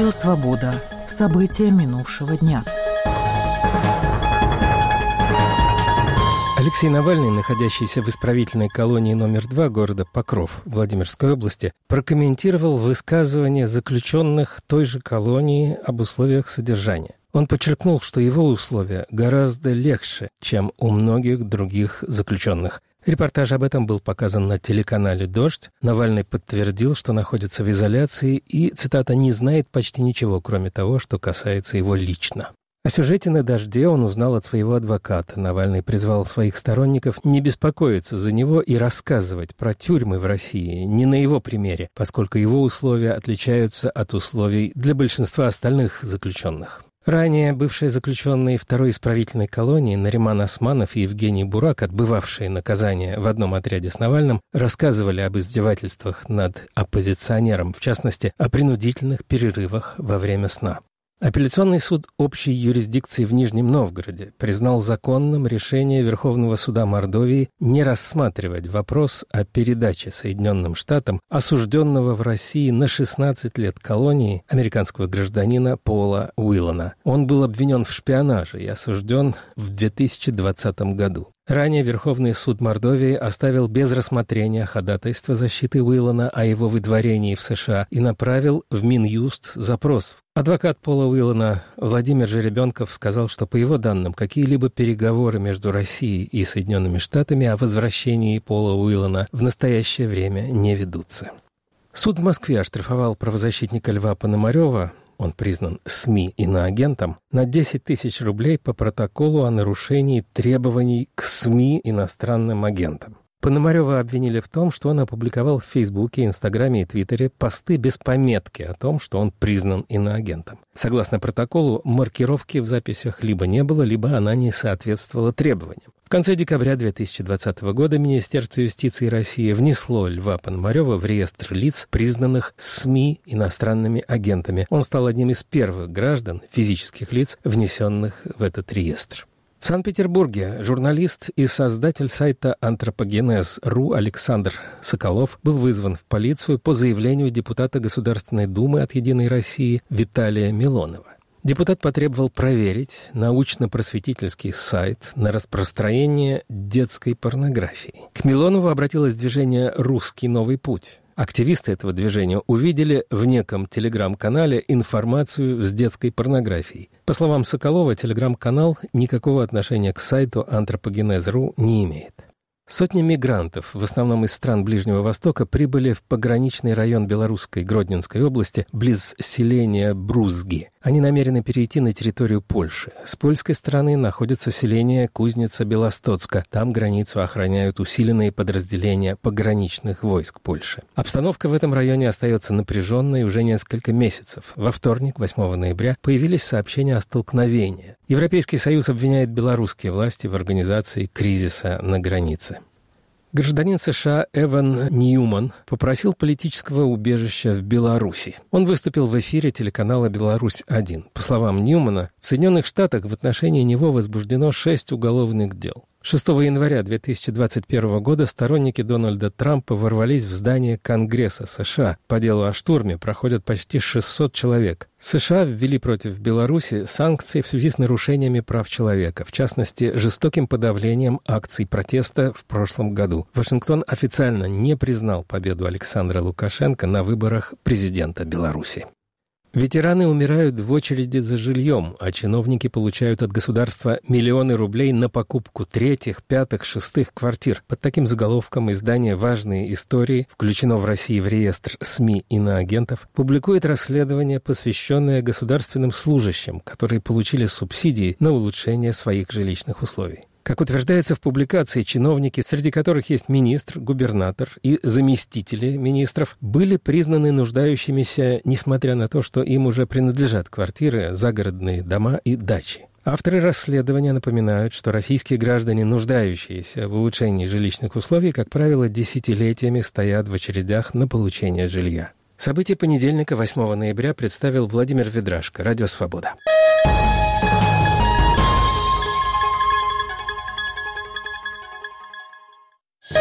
Радио «Свобода». События минувшего дня. Алексей Навальный, находящийся в исправительной колонии номер 2 города Покров Владимирской области, прокомментировал высказывания заключенных той же колонии об условиях содержания. Он подчеркнул, что его условия гораздо легче, чем у многих других заключенных. Репортаж об этом был показан на телеканале «Дождь». Навальный подтвердил, что находится в изоляции и, цитата, «не знает почти ничего, кроме того, что касается его лично». О сюжете на «Дожде» он узнал от своего адвоката. Навальный призвал своих сторонников не беспокоиться за него и рассказывать про тюрьмы в России не на его примере, поскольку его условия отличаются от условий для большинства остальных заключенных. Ранее бывшие заключенные второй исправительной колонии Нариман Османов и Евгений Бурак, отбывавшие наказание в одном отряде с Навальным, рассказывали об издевательствах над оппозиционером, в частности, о принудительных перерывах во время сна. Апелляционный суд общей юрисдикции в Нижнем Новгороде признал законным решение Верховного суда Мордовии не рассматривать вопрос о передаче Соединенным Штатам осужденного в России на 16 лет колонии американского гражданина Пола Уиллана. Он был обвинен в шпионаже и осужден в 2020 году. Ранее Верховный суд Мордовии оставил без рассмотрения ходатайство защиты Уиллана о его выдворении в США и направил в Минюст запрос. Адвокат Пола Уиллана Владимир Жеребенков сказал, что, по его данным, какие-либо переговоры между Россией и Соединенными Штатами о возвращении Пола Уиллана в настоящее время не ведутся. Суд в Москве оштрафовал правозащитника Льва Пономарева, он признан СМИ иноагентом, на 10 тысяч рублей по протоколу о нарушении требований к СМИ иностранным агентам. Пономарева обвинили в том, что он опубликовал в Фейсбуке, Инстаграме и Твиттере посты без пометки о том, что он признан иноагентом. Согласно протоколу, маркировки в записях либо не было, либо она не соответствовала требованиям. В конце декабря 2020 года Министерство юстиции России внесло Льва Пономарева в реестр лиц, признанных СМИ иностранными агентами. Он стал одним из первых граждан, физических лиц, внесенных в этот реестр. В Санкт-Петербурге журналист и создатель сайта «Антропогенез.ру» Александр Соколов был вызван в полицию по заявлению депутата Государственной Думы от «Единой России» Виталия Милонова. Депутат потребовал проверить научно-просветительский сайт на распространение детской порнографии. К Милонову обратилось движение «Русский новый путь». Активисты этого движения увидели в неком телеграм-канале информацию с детской порнографией. По словам Соколова, телеграм-канал никакого отношения к сайту «Антропогенез.ру» не имеет. Сотни мигрантов, в основном из стран Ближнего Востока, прибыли в пограничный район Белорусской Гродненской области близ селения Брузги. Они намерены перейти на территорию Польши. С польской стороны находится селение Кузница-Белостоцка. Там границу охраняют усиленные подразделения пограничных войск Польши. Обстановка в этом районе остается напряженной уже несколько месяцев. Во вторник, 8 ноября, появились сообщения о столкновении. Европейский Союз обвиняет белорусские власти в организации кризиса на границе. Гражданин США Эван Ньюман попросил политического убежища в Беларуси. Он выступил в эфире телеканала «Беларусь-1». По словам Ньюмана, в Соединенных Штатах в отношении него возбуждено 6 уголовных дел. 6 января 2021 года сторонники Дональда Трампа ворвались в здание Конгресса США. По делу о штурме проходят почти 600 человек. США ввели против Беларуси санкции в связи с нарушениями прав человека, в частности, жестоким подавлением акций протеста в прошлом году. Вашингтон официально не признал победу Александра Лукашенко на выборах президента Беларуси. Ветераны умирают в очереди за жильем, а чиновники получают от государства миллионы рублей на покупку третьих, пятых, шестых квартир. Под таким заголовком издание «Важные истории», включено в России в реестр СМИ иноагентов, публикует расследование, посвященное государственным служащим, которые получили субсидии на улучшение своих жилищных условий. Как утверждается в публикации, чиновники, среди которых есть министр, губернатор и заместители министров, были признаны нуждающимися, несмотря на то, что им уже принадлежат квартиры, загородные дома и дачи. Авторы расследования напоминают, что российские граждане, нуждающиеся в улучшении жилищных условий, как правило, десятилетиями стоят в очередях на получение жилья. События понедельника, 8 ноября, представил Владимир Ведрашко, Радио «Свобода».